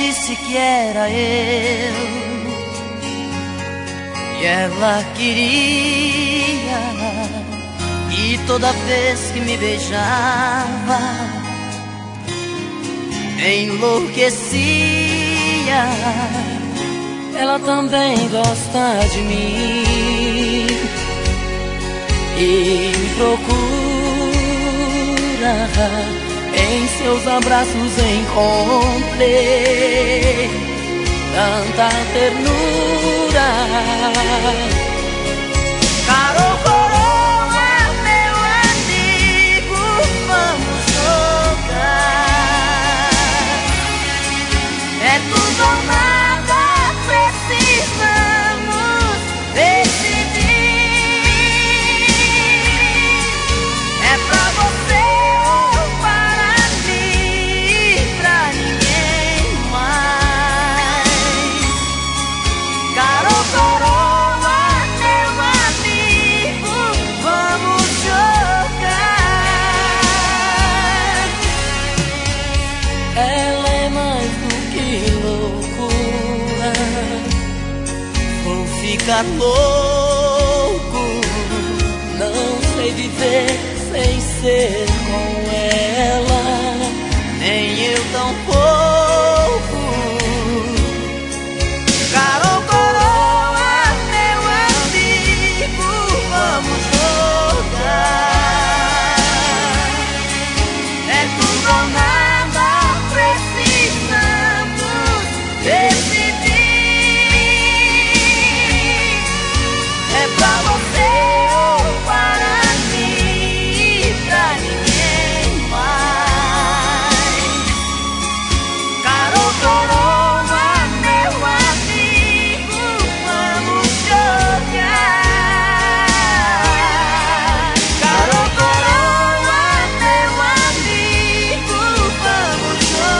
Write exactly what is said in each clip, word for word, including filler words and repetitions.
disse que era eu, e ela queria, e toda vez que me beijava enlouquecia. Ela também gosta de mim e me procura. Em seus abraços encontrei tanta ternura. Carol Coroa, meu amigo, vamos jogar. É tudo ou nada, precisamos decidir. É pra você ou para mim, pra ninguém mais. Carol Coroa, meu amigo, vamos jogar. Ela é mais do que loucura, vou ficar louco. Não sei viver sem ser com ela, nem eu tampouco. Carol Coroa, meu amigo, vamos jogar. É tudo ou nada, precisamos decidir. É pra você ou para mim, pra ninguém mais. Carol Coroa, meu amigo, vamos jogar. Carol Coroa, meu amigo, vamos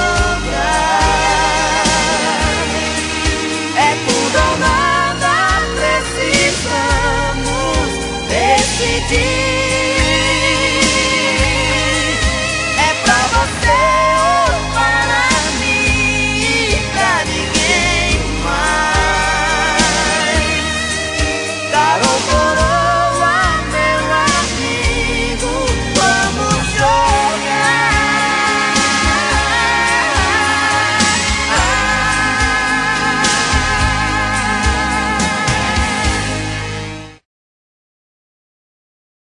jogar. É tudo ou nada, precisamos decidir.